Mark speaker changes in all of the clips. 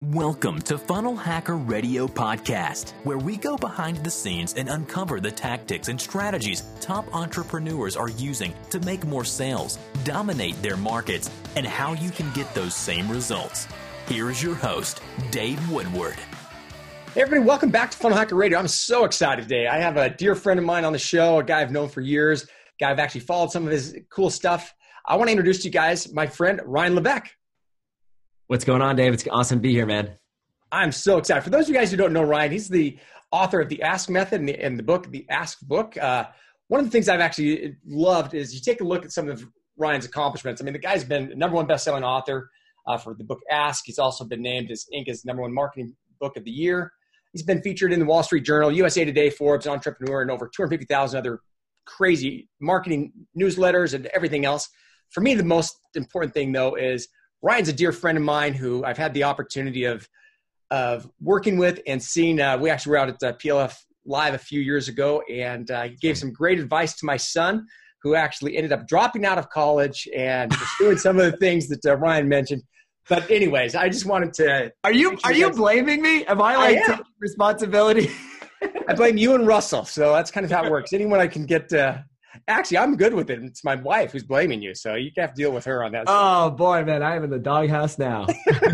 Speaker 1: Welcome to Funnel Hacker Radio Podcast, where we go behind the scenes and uncover the tactics and strategies top entrepreneurs are using to make more sales, dominate their markets, and how you can get those same results. Here is your host, Dave Woodward.
Speaker 2: Hey everybody, welcome back to Funnel Hacker Radio. I'm so excited today. I have a dear friend of mine on the show, a guy I've known for years, a guy I've actually followed some of his cool stuff. I want to introduce to you guys my friend, Ryan Levesque.
Speaker 3: What's going on, Dave? It's awesome to be here, man.
Speaker 2: I'm so excited. For those of you guys who don't know Ryan, he's the author of the Ask Method and the book, the Ask book. One of the things I've actually loved is you take a look at some of Ryan's accomplishments. I mean, the guy's been number one best-selling author for the book Ask. He's also been named as Inc.'s number one marketing book of the year. He's been featured in the Wall Street Journal, USA Today, Forbes, Entrepreneur, and over 250,000 other crazy marketing newsletters and everything else. For me, the most important thing, though, is Ryan's a dear friend of mine who I've had the opportunity of working with and seeing. We actually were out at PLF Live a few years ago, and he gave some great advice to my son, who actually ended up dropping out of college and doing some of the things that Ryan mentioned. But anyways, I just wanted to.
Speaker 3: Are you blaming me? Am I taking responsibility?
Speaker 2: I blame you and Russell. So that's kind of how it works. Anyone I can get. Actually, I'm good with it. It's my wife who's blaming you, so you have to deal with her on that.
Speaker 3: Oh boy, man, I am in the doghouse now.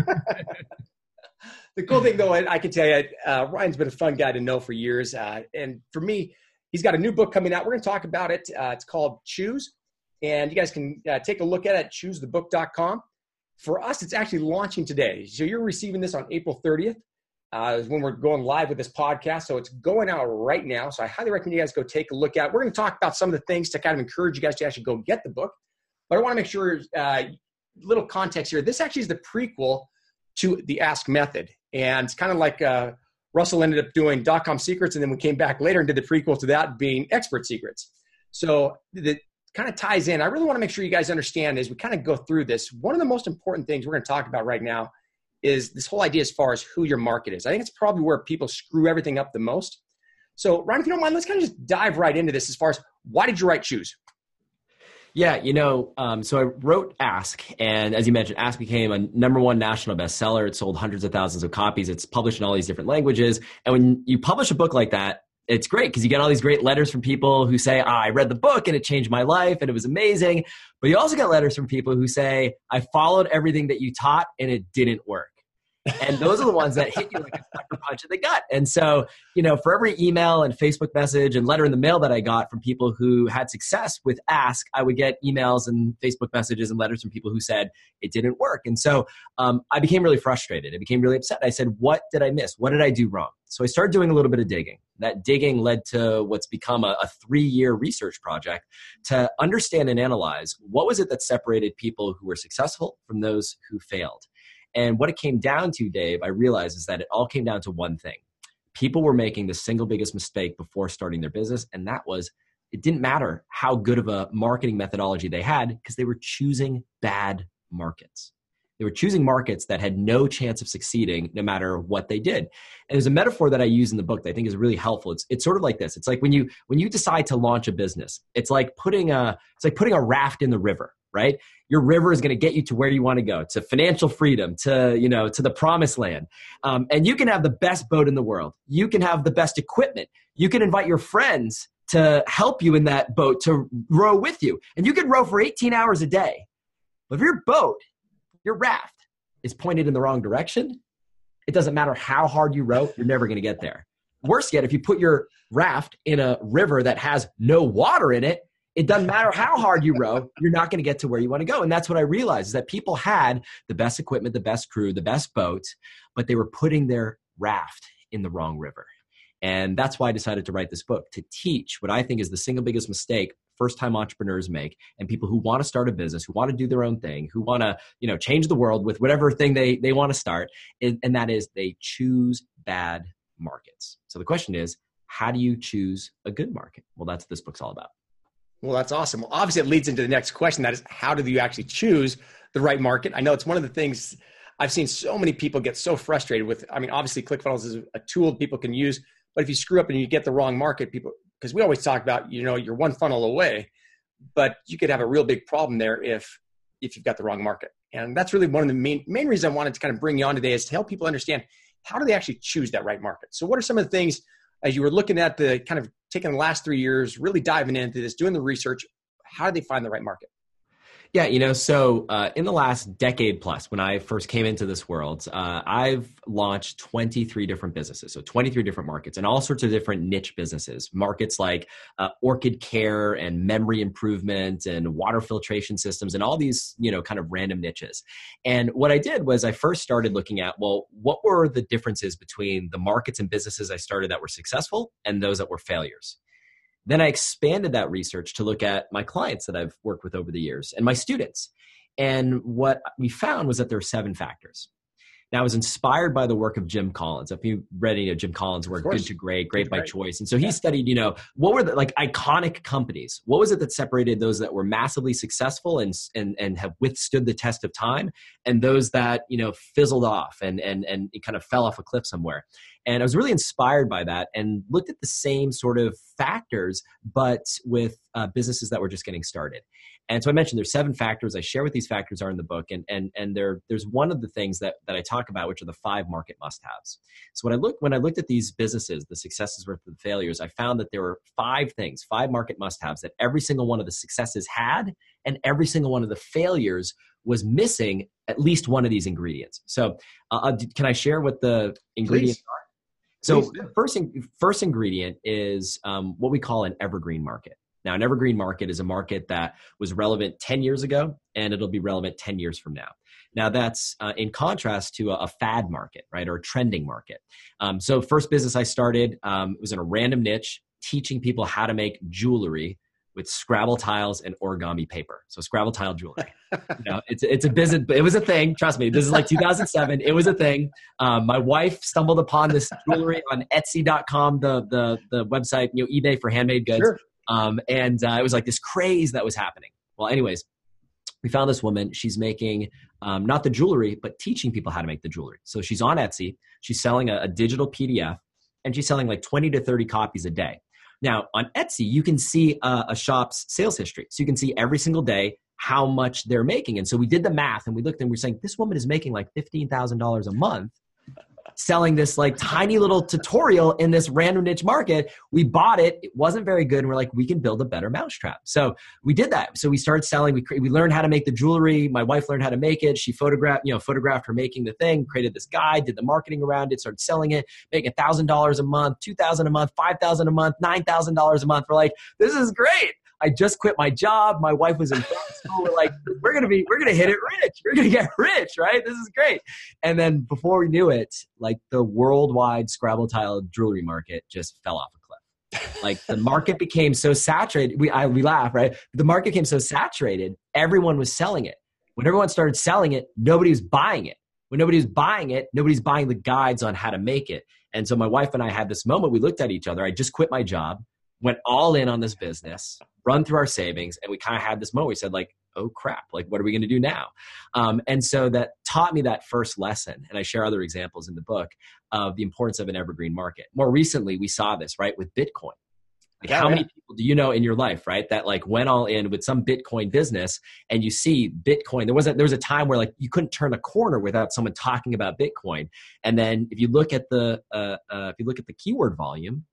Speaker 2: The cool thing, though, I can tell you, Ryan's been a fun guy to know for years. And for me, he's got a new book coming out. We're going to talk about it. It's called Choose. And you guys can take a look at it at choosethebook.com. For us, it's actually launching today. So you're receiving this on April 30th is when we're going live with this podcast. So it's going out right now. So I highly recommend you guys go take a look at it. We're going to talk about some of the things to kind of encourage you guys to actually go get the book. But I want to make sure, little context here. This actually is the prequel to the Ask Method. And it's kind of like Russell ended up doing .com Secrets, and then we came back later and did the prequel to that being Expert Secrets. So that kind of ties in. I really want to make sure you guys understand as we kind of go through this, one of the most important things we're going to talk about right now is this whole idea as far as who your market is. I think it's probably where people screw everything up the most. So Ryan, if you don't mind, let's kind of just dive right into this as far as why did you write Choose?
Speaker 3: Yeah, so I wrote Ask, and as you mentioned, Ask became a number one national bestseller. It sold hundreds of thousands of copies. It's published in all these different languages. And when you publish a book like that, it's great because you get all these great letters from people who say, I read the book and it changed my life and it was amazing. But you also get letters from people who say, I followed everything that you taught and it didn't work. And those are the ones that hit you like a sucker punch in the gut. And so, for every email and Facebook message and letter in the mail that I got from people who had success with Ask, I would get emails and Facebook messages and letters from people who said it didn't work. And so I became really frustrated. I became really upset. I said, what did I miss? What did I do wrong? So I started doing a little bit of digging. That digging led to what's become a 3-year research project to understand and analyze what was it that separated people who were successful from those who failed. And what it came down to, Dave, I realized is that it all came down to one thing. People were making the single biggest mistake before starting their business, and that was it didn't matter how good of a marketing methodology they had because they were choosing bad markets. They were choosing markets that had no chance of succeeding no matter what they did. And there's a metaphor that I use in the book that I think is really helpful. It's sort of like this. It's like when you decide to launch a business, it's like putting a raft in the river. Right? Your river is going to get you to where you want to go, to financial freedom, to the promised land. And you can have the best boat in the world. You can have the best equipment. You can invite your friends to help you in that boat, to row with you. And you can row for 18 hours a day. But if your boat, your raft, is pointed in the wrong direction, it doesn't matter how hard you row, you're never going to get there. Worse yet, if you put your raft in a river that has no water in it, it doesn't matter how hard you row, you're not going to get to where you want to go. And that's what I realized is that people had the best equipment, the best crew, the best boat, but they were putting their raft in the wrong river. And that's why I decided to write this book, to teach what I think is the single biggest mistake first-time entrepreneurs make, and people who want to start a business, who want to do their own thing, who want to, change the world with whatever thing they want to start. And that is they choose bad markets. So the question is, how do you choose a good market? Well, that's what this book's all about.
Speaker 2: Well, that's awesome. Well, obviously it leads into the next question. That is, how do you actually choose the right market? I know it's one of the things I've seen so many people get so frustrated with. I mean, obviously ClickFunnels is a tool people can use, but if you screw up and you get the wrong market, because we always talk about, you're one funnel away, but you could have a real big problem there if you've got the wrong market. And that's really one of the main reasons I wanted to kind of bring you on today, is to help people understand, how do they actually choose that right market? So what are some of the things, as you were looking at the kind of taking the last 3 years, really diving into this, doing the research, how do they find the right market?
Speaker 3: Yeah, so in the last decade plus, when I first came into this world, I've launched 23 different businesses, so 23 different markets and all sorts of different niche businesses. Markets like orchid care and memory improvement and water filtration systems and all these, kind of random niches. And what I did was I first started looking at, well, what were the differences between the markets and businesses I started that were successful and those that were failures? Then I expanded that research to look at my clients that I've worked with over the years and my students. And what we found was that there are 7 factors. Now, I was inspired by the work of Jim Collins. If you read any of Jim Collins' work, Good to Great, Great by Choice. And so he studied, what were the iconic companies? What was it that separated those that were massively successful and have withstood the test of time, and those that, fizzled off and it kind of fell off a cliff somewhere? And I was really inspired by that and looked at the same sort of factors, but with businesses that were just getting started. And so I mentioned there's 7 factors. I share what these factors are in the book. And there's one of the things that I talk about, which are the 5 market must-haves. So when I looked at these businesses, the successes versus the failures, I found that there were 5 market must-haves that every single one of the successes had, and every single one of the failures was missing at least one of these ingredients. So can I share what the ingredients are? So the first ingredient is what we call an evergreen market. Now, an evergreen market is a market that was relevant 10 years ago, and it'll be relevant 10 years from now. Now, that's in contrast to a fad market, right, or a trending market. So first business I started was in a random niche, teaching people how to make jewelry with Scrabble tiles and origami paper. So Scrabble tile jewelry. It's a business. It was a thing. Trust me. This is like 2007. It was a thing. My wife stumbled upon this jewelry on Etsy.com, the website, eBay for handmade goods.
Speaker 2: Sure.
Speaker 3: And it was like this craze that was happening. Well, anyways, we found this woman. She's making not the jewelry, but teaching people how to make the jewelry. So she's on Etsy. She's selling a digital PDF, and she's selling like 20 to 30 copies a day. Now, on Etsy, you can see a shop's sales history. So you can see every single day how much they're making. And so we did the math, and we looked, and we were saying, this woman is making like $15,000 a month selling this like tiny little tutorial in this random niche market. We bought it. It wasn't very good. And we're like, we can build a better mousetrap. So we did that. So we started selling. We learned how to make the jewelry. My wife learned how to make it. She photographed her making the thing, created this guide, did the marketing around it, started selling it, making $1,000 a month, $2,000 a month, $5,000 a month, $9,000 a month. We're like, this is great. I just quit my job. My wife was in grad school. We're like, we're going to hit it rich. We're going to get rich, right? This is great. And then before we knew it, like the worldwide Scrabble tile jewelry market just fell off a cliff. Like the market became so saturated. We laugh, right? The market became so saturated. Everyone was selling it. When everyone started selling it, nobody was buying it. When nobody was buying it, nobody's buying the guides on how to make it. And so my wife and I had this moment. We looked at each other. I just quit my job, went all in on this business, run through our savings, and we kind of had this moment. We said like, oh crap, like what are we going to do now? And so that taught me that first lesson. And I share other examples in the book of the importance of an evergreen market. More recently, we saw this, right, with Bitcoin. Like how many people do you know in your life, right, that like went all in with some Bitcoin business, and you see Bitcoin? There was a time where like you couldn't turn a corner without someone talking about Bitcoin. And then if you look at the keyword volume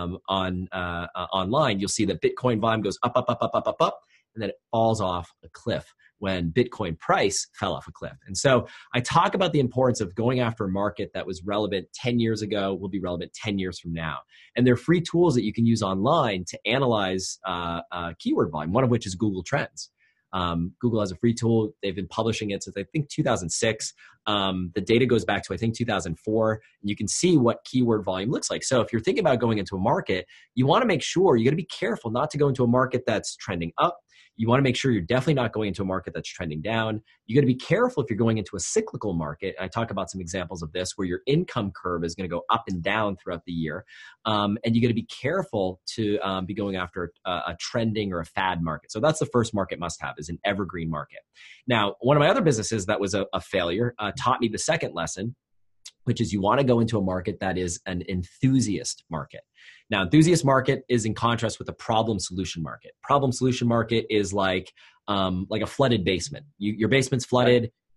Speaker 3: online, you'll see that Bitcoin volume goes up, and then it falls off a cliff when Bitcoin price fell off a cliff. And so I talk about the importance of going after a market that was relevant 10 years ago, will be relevant 10 years from now. And there are free tools that you can use online to analyze keyword volume, one of which is Google Trends. Google has a free tool. They've been publishing it since I think 2006. The data goes back to I think 2004. And you can see what keyword volume looks like. So if you're thinking about going into a market, you want to make sure you got to be careful not to go into a market that's trending up. You want to make sure you're definitely not going into a market that's trending down. You got to be careful if you're going into a cyclical market. I talk about some examples of this where your income curve is going to go up and down throughout the year. And you got to be careful to be going after a trending or a fad market. So that's the first market must have, is an evergreen market. Now, one of my other businesses that was a failure taught me the second lesson, which is you want to go into a market that is an enthusiast market. Now, enthusiast market is in contrast with a problem solution market. Problem solution market is like a flooded basement. Your basement's flooded.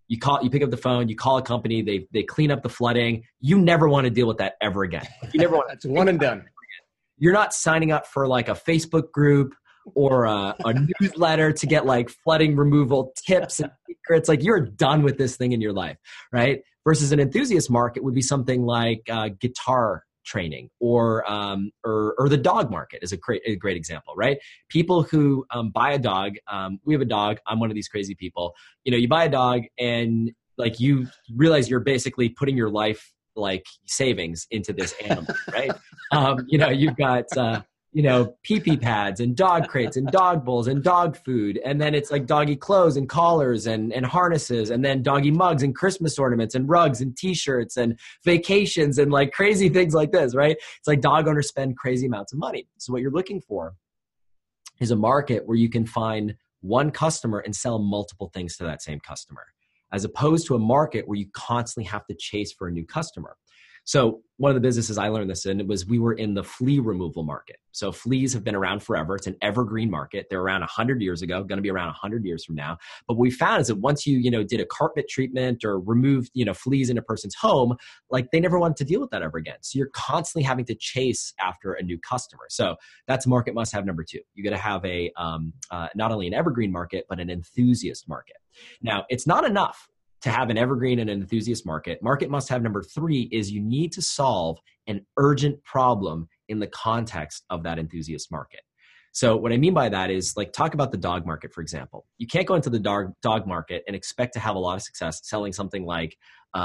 Speaker 3: You pick up the phone, you call a company, they clean up the flooding. You never want to deal with that ever again. You never want.
Speaker 2: That's one and done.
Speaker 3: You're not signing up for like a Facebook group or a newsletter to get like flooding removal tips and secrets. Like you're done with this thing in your life, right? Versus an enthusiast market would be something like guitar training or the dog market is a great example, right? People who buy a dog, we have a dog. I'm one of these crazy people. You buy a dog and like you realize you're basically putting your life like savings into this animal, right? You've got pee-pee pads and dog crates and dog bowls and dog food. And then it's like doggy clothes and collars and harnesses and then doggy mugs and Christmas ornaments and rugs and t-shirts and vacations and like crazy things like this, right? It's like dog owners spend crazy amounts of money. So what you're looking for is a market where you can find one customer and sell multiple things to that same customer, as opposed to a market where you constantly have to chase for a new customer. So one of the businesses I learned this in, we were in the flea removal market. So fleas have been around forever. It's an evergreen market. They're around 100 years ago, going to be around 100 years from now. But what we found is that once you, did a carpet treatment or removed, fleas in a person's home, like they never wanted to deal with that ever again. So you're constantly having to chase after a new customer. So that's market must have number 2. You got to have a, not only an evergreen market, but an enthusiast market. Now it's not enough to have an evergreen and an enthusiast market. Market must have number 3 is you need to solve an urgent problem in the context of that enthusiast market. So what I mean by that is like talk about the dog market, for example. You can't go into the dog market and expect to have a lot of success selling something like,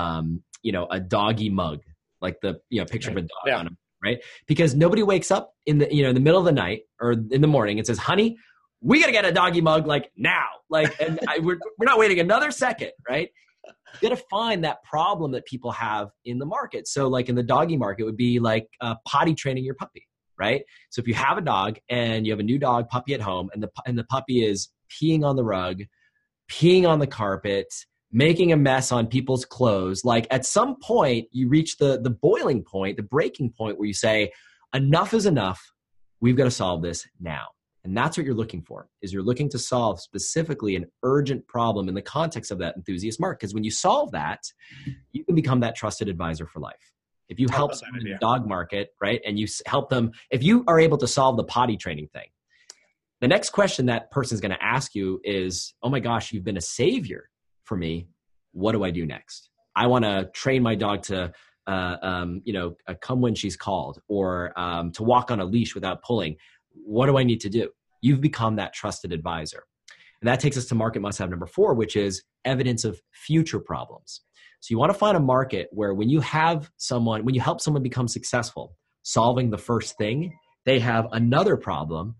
Speaker 3: a doggy mug, like the picture of a dog on it, right? Because nobody wakes up in the in the middle of the night or in the morning and says, "Honey, we got to get a doggy mug like now." We're not waiting another second, right? You got to find that problem that people have in the market. So like in the doggy market would be like potty training your puppy, right? So if you have a dog and you have a new dog puppy at home and the puppy is peeing on the rug, peeing on the carpet, making a mess on people's clothes, like at some point you reach the boiling point, the breaking point where you say, enough is enough. We've got to solve this now. And that's what you're looking for, is you're looking to solve specifically an urgent problem in the context of that enthusiast market. Because when you solve that, you can become that trusted advisor for life. If you help someone in the dog market, right, and you help them, if you are able to solve the potty training thing, the next question that person's going to ask you is, oh my gosh, you've been a savior for me. What do I do next? I want to train my dog to come when she's called, or to walk on a leash without pulling. What do I need to do? You've become that trusted advisor. And that takes us to market must have number 4, which is evidence of future problems. So you want to find a market where when you help someone become successful solving the first thing, they have another problem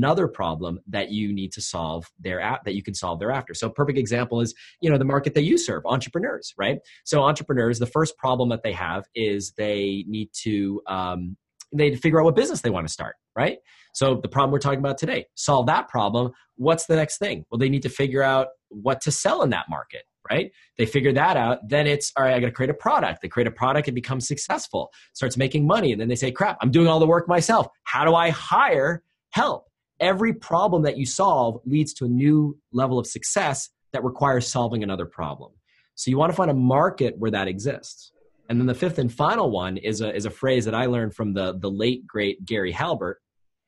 Speaker 3: that you need to solve that you can solve thereafter. So a perfect example is, the market that you serve, entrepreneurs, right? So entrepreneurs, the first problem that they have is they need to figure out what business they want to start, right? So the problem we're talking about today, solve that problem. What's the next thing? Well, they need to figure out what to sell in that market, right? They figure that out. Then it's, all right, I got to create a product. They create a product, it becomes successful, starts making money. And then they say, crap, I'm doing all the work myself. How do I hire help? Every problem that you solve leads to a new level of success that requires solving another problem. So you want to find a market where that exists. And then the 5th and final one is a phrase that I learned from the late, great Gary Halbert.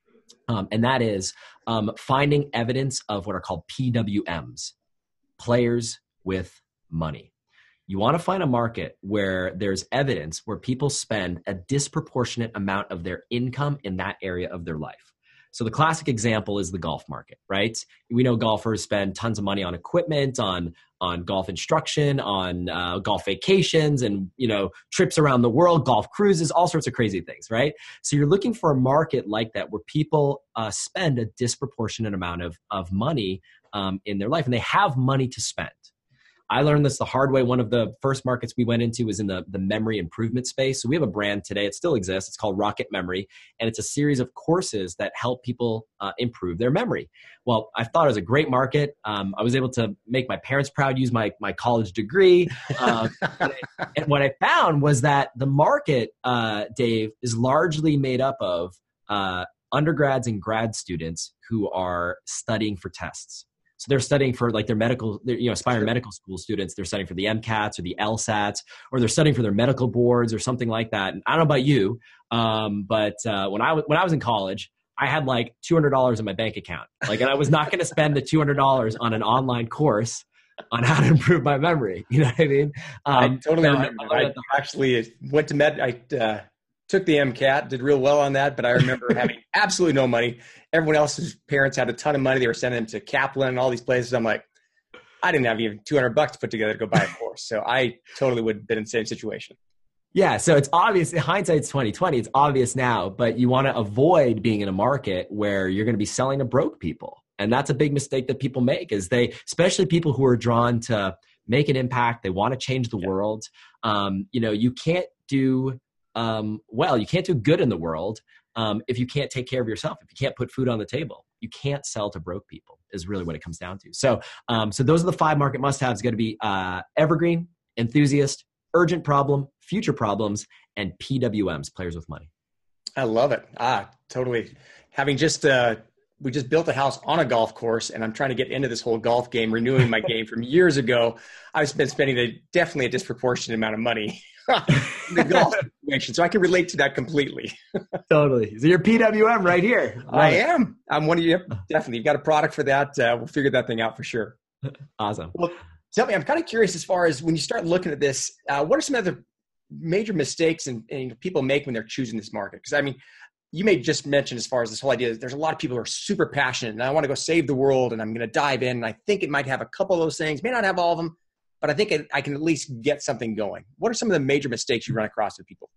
Speaker 3: And that is finding evidence of what are called PWMs, players with money. You want to find a market where there's evidence where people spend a disproportionate amount of their income in that area of their life. So the classic example is the golf market, right? We know golfers spend tons of money on equipment, on golf instruction, on golf vacations, and trips around the world, golf cruises, all sorts of crazy things, right? So you're looking for a market like that where people spend a disproportionate amount of money in their life, and they have money to spend. I learned this the hard way. One of the first markets we went into was in the memory improvement space. So we have a brand today. It still exists. It's called Rocket Memory. And it's a series of courses that help people improve their memory. Well, I thought it was a great market. I was able to make my parents proud, use my college degree. And what I found was that the market, Dave, is largely made up of undergrads and grad students who are studying for tests. So they're studying for like their medical, aspiring medical school students. They're studying for the MCATs or the LSATs, or they're studying for their medical boards or something like that. And I don't know about you, but when I was in college, I had like $200 in my bank account. Like, and I was not going to spend the $200 on an online course on how to improve my memory. You know what I mean?
Speaker 2: I totally remember. I actually went to I took the MCAT, did real well on that, but I remember having absolutely no money. Everyone else's parents had a ton of money. They were sending them to Kaplan and all these places. I'm like, I didn't have even $200 to put together to go buy a course. So I totally would have been in the same situation.
Speaker 3: Yeah, so it's obvious. Hindsight's 2020. It's obvious now, but you want to avoid being in a market where you're going to be selling to broke people, and that's a big mistake that people make. Especially people who are drawn to make an impact. They want to change the world. You can't do you can't do good in the world if you can't take care of yourself. If you can't put food on the table, you can't sell to broke people. Is really what it comes down to. So those are the 5 market must-haves. Going to be evergreen, enthusiast, urgent problem, future problems, and PWMs, players with money.
Speaker 2: I love it. Totally. Having we just built a house on a golf course, and I'm trying to get into this whole golf game, renewing my game from years ago. I've been spending definitely a disproportionate amount of money in the golf situation, so I can relate to that completely.
Speaker 3: Totally. So you're PWM right here.
Speaker 2: I am. I'm one of you. Definitely. You've got a product for that. We'll figure that thing out for sure.
Speaker 3: Awesome.
Speaker 2: Well, tell me, I'm kind of curious as far as when you start looking at this, what are some other major mistakes and people make when they're choosing this market? Because I mean, you may just mention as far as this whole idea, there's a lot of people who are super passionate and I want to go save the world and I'm going to dive in. And I think it might have a couple of those things, may not have all of them, but I think I can at least get something going. What are some of the major mistakes you run across with people?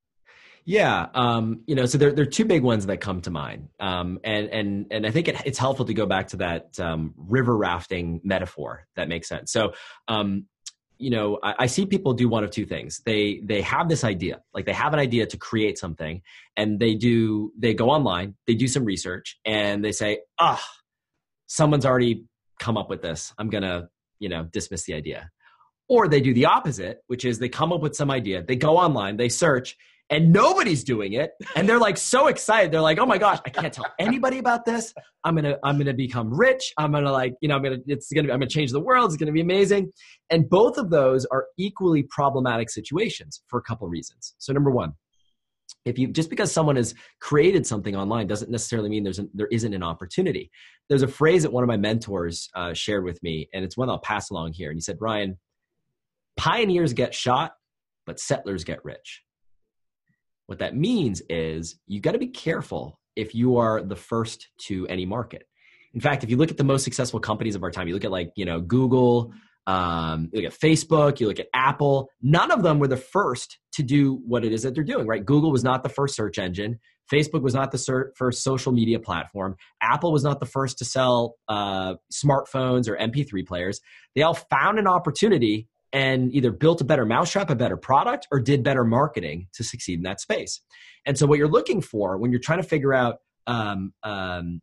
Speaker 3: Yeah. So there are 2 big ones that come to mind. And I think it's helpful to go back to that river rafting metaphor. That makes sense. So, I see people do one of 2 things. They have this idea, like they have an idea to create something, and they go online, they do some research, and they say, someone's already come up with this. I'm going to, dismiss the idea. Or they do the opposite, which is they come up with some idea, they go online, they search, and nobody's doing it. And they're like so excited. They're like, oh my gosh, I can't tell anybody about this. I'm going to become rich. I'm going to I'm going to change the world. It's going to be amazing. And both of those are equally problematic situations for a couple of reasons. So number one, just because someone has created something online doesn't necessarily mean there isn't an opportunity. There's a phrase that one of my mentors shared with me, and it's one I'll pass along here. And he said, Ryan, pioneers get shot, but settlers get rich. What that means is you got to be careful if you are the first to any market. In fact, if you look at the most successful companies of our time, you look at Google, you look at Facebook, you look at Apple, none of them were the first to do what it is that they're doing, right? Google was not the first search engine. Facebook was not the first social media platform. Apple was not the first to sell smartphones or MP3 players. They all found an opportunity and either built a better mousetrap, a better product, or did better marketing to succeed in that space. And so what you're looking for when you're trying to figure out, the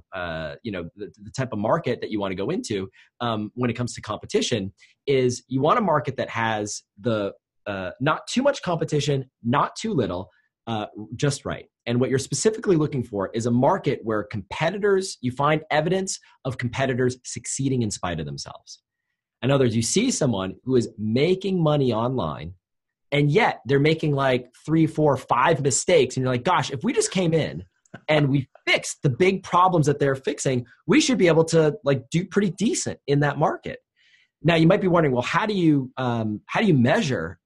Speaker 3: type of market that you want to go into when it comes to competition is you want a market that has the not too much competition, not too little, just right. And what you're specifically looking for is a market where you find evidence of competitors succeeding in spite of themselves. In other words, you see someone who is making money online, and yet they're making like 3, 4, 5 mistakes. And you're like, gosh, if we just came in and we fixed the big problems that they're fixing, we should be able to do pretty decent in that market. Now, you might be wondering, well, how do you measure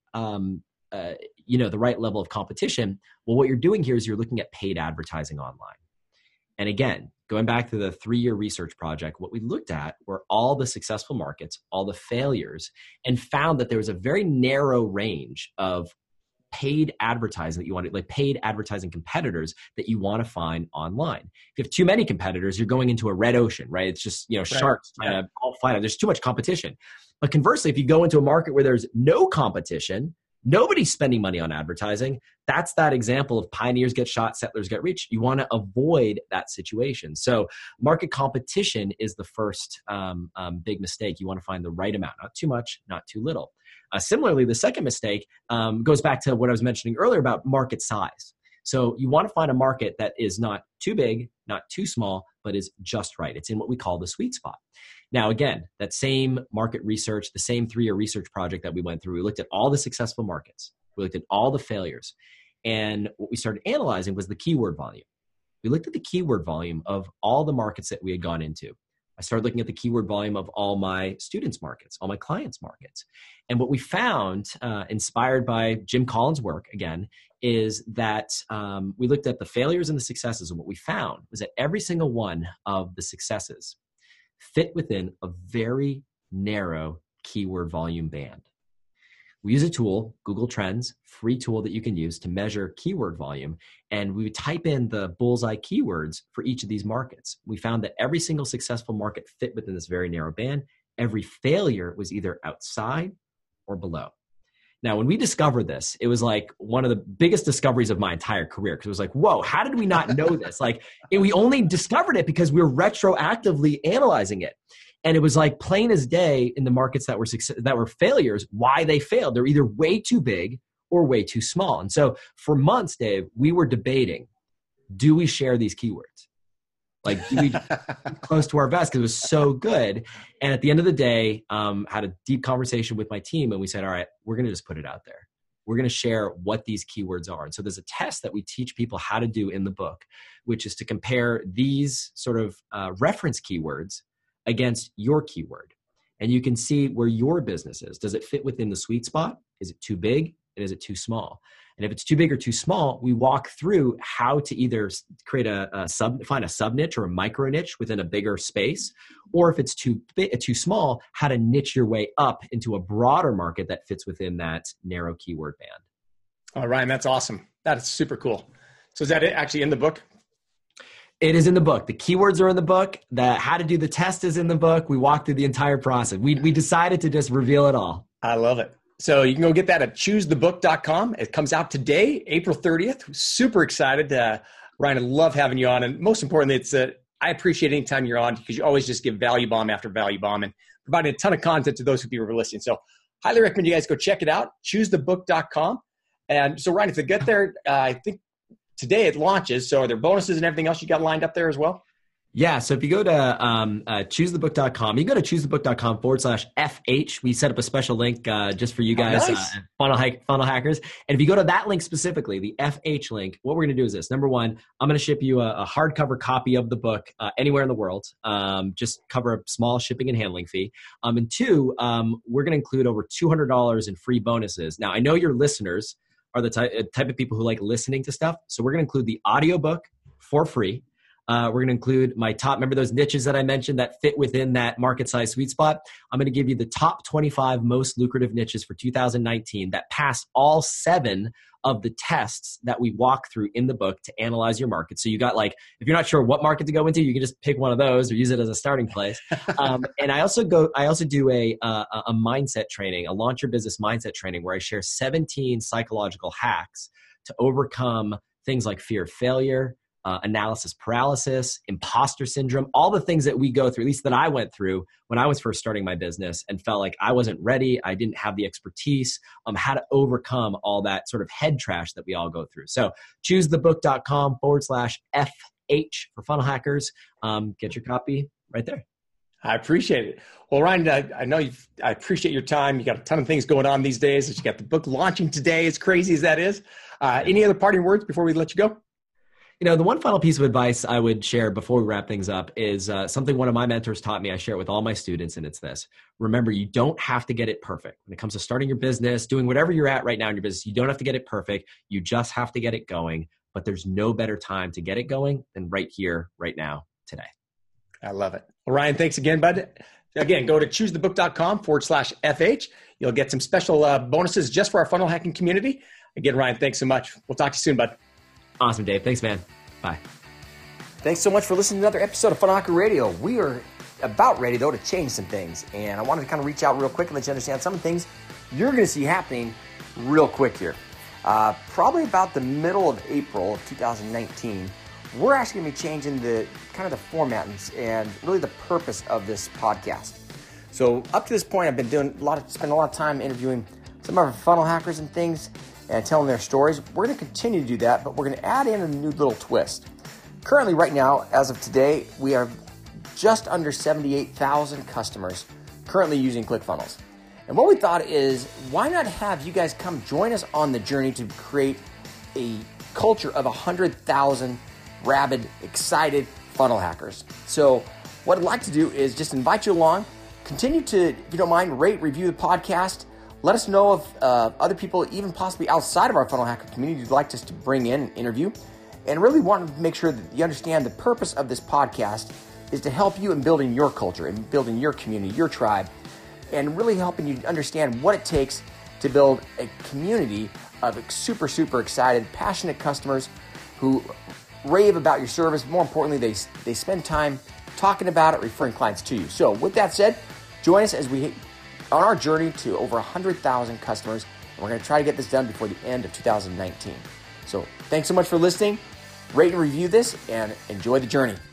Speaker 3: the right level of competition? Well, what you're doing here is you're looking at paid advertising online. And again, going back to the 3-year research project, what we looked at were all the successful markets, all the failures, and found that there was a very narrow range of paid advertising that you want, like paid advertising competitors that you want to find online. If you have too many competitors, you're going into a red ocean, right? It's just, sharks trying to all fight. There's too much competition. But conversely, if you go into a market where there's no competition, nobody's spending money on advertising, that's that example of pioneers get shot, settlers get rich. You want to avoid that situation. So market competition is the first big mistake. You want to find the right amount, not too much, not too little. Similarly, the second mistake goes back to what I was mentioning earlier about market size. So you want to find a market that is not too big, not too small, but is just right. It's in what we call the sweet spot. Now, again, that same market research, the same 3-year research project that we went through, we looked at all the successful markets. We looked at all the failures. And what we started analyzing was the keyword volume. We looked at the keyword volume of all the markets that we had gone into. I started looking at the keyword volume of all my students' markets, all my clients' markets. And what we found, inspired by Jim Collins' work, again, is that we looked at the failures and the successes. And what we found was that every single one of the successes fit within a very narrow keyword volume band. We use a tool, Google Trends, free tool that you can use to measure keyword volume. And we would type in the bullseye keywords for each of these markets. We found that every single successful market fit within this very narrow band. Every failure was either outside or below. Now, when we discovered this, it was like one of the biggest discoveries of my entire career, because it was like, whoa, how did we not know this? We only discovered it because we were retroactively analyzing it. And it was like plain as day in the markets that were failures, why they failed. They're either way too big or way too small. And so for months, Dave, we were debating, do we share these keywords? Do we close to our vest, because it was so good. And at the end of the day, had a deep conversation with my team, and we said, all right, we're going to just put it out there. We're going to share what these keywords are. And so there's a test that we teach people how to do in the book, which is to compare these sort of reference keywords against your keyword. And you can see where your business is. Does it fit within the sweet spot? Is it too big? And is it too small? And if it's too big or too small, we walk through how to either create find a sub niche or a micro niche within a bigger space, or if it's too small, how to niche your way up into a broader market that fits within that narrow keyword band.
Speaker 2: Oh, Ryan, that's awesome. That is super cool. So is that it actually in the book?
Speaker 3: It is in the book. The keywords are in the book. The how to do the test is in the book. We walked through the entire process. We decided to just reveal it all.
Speaker 2: I love it. So you can go get that at choosethebook.com. It comes out today, April 30th. Super excited. Ryan, I love having you on. And most importantly, I appreciate any time you're on, because you always just give value bomb after value bomb and providing a ton of content to those who people are listening. So highly recommend you guys go check it out, choosethebook.com. And so Ryan, if they get there, I think today it launches. So are there bonuses and everything else you got lined up there as well?
Speaker 3: Yeah. So if you go to choosethebook.com, you go to choosethebook.com/FH. We set up a special link just for you guys,
Speaker 2: nice.
Speaker 3: Funnel Hackers. And if you go to that link specifically, the FH link, what we're going to do is this. Number one, I'm going to ship you a hardcover copy of the book anywhere in the world. Just cover a small shipping and handling fee. And two, we're going to include over $200 in free bonuses. Now, I know your listeners are the type of people who like listening to stuff. So we're going to include the audiobook for free. We're going to include my top, remember those niches that I mentioned that fit within that market size sweet spot? I'm going to give you the top 25 most lucrative niches for 2019 that pass all 7 of the tests that we walk through in the book to analyze your market. So you got if you're not sure what market to go into, you can just pick one of those or use it as a starting place. And I also do a mindset training, a launch your business mindset training, where I share 17 psychological hacks to overcome things like fear of failure, analysis paralysis, imposter syndrome, all the things that we go through, at least that I went through when I was first starting my business and felt like I wasn't ready. I didn't have the expertise, how to overcome all that sort of head trash that we all go through. So choosethebook.com/FH for Funnel Hackers. Get your copy right there.
Speaker 2: I appreciate it. Well, Ryan, I know I appreciate your time. You got a ton of things going on these days. You got the book launching today, as crazy as that is. Any other parting words before we let you go?
Speaker 3: The one final piece of advice I would share before we wrap things up is something one of my mentors taught me. I share it with all my students, and it's this. Remember, you don't have to get it perfect. When it comes to starting your business, doing whatever you're at right now in your business, you don't have to get it perfect. You just have to get it going. But there's no better time to get it going than right here, right now, today.
Speaker 2: I love it. Well, Ryan, thanks again, bud. Again, go to choosethebook.com/FH. You'll get some special bonuses just for our funnel hacking community. Again, Ryan, thanks so much. We'll talk to you soon, bud.
Speaker 3: Awesome, Dave. Thanks, man. Bye.
Speaker 2: Thanks so much for listening to another episode of Funnel Hacker Radio. We are about ready, though, to change some things. And I wanted to kind of reach out real quick and let you understand some of the things you're going to see happening real quick here. Probably about the middle of April of 2019, we're actually going to be changing the format and really the purpose of this podcast. So up to this point, I've been spending a lot of time interviewing some of our funnel hackers and things and telling their stories. We're going to continue to do that, but we're going to add in a new little twist.
Speaker 4: Currently, right now, as of today, we are just under 78,000 customers currently using ClickFunnels. And what we thought is, why not have you guys come join us on the journey to create a culture of 100,000 rabid, excited funnel hackers. So what I'd like to do is just invite you along. Continue to, if you don't mind, rate, review the podcast. Let us know if other people, even possibly outside of our funnel hacker community, would like us to bring in an interview. And really want to make sure that you understand the purpose of this podcast is to help you in building your culture and building your community, your tribe, and really helping you understand what it takes to build a community of super, super excited, passionate customers who rave about your service. More importantly, they spend time talking about it, referring clients to you. So with that said, join us as we on our journey to over 100,000 customers, and we're going to try to get this done before the end of 2019. So thanks so much for listening. Rate and review this, and enjoy the journey.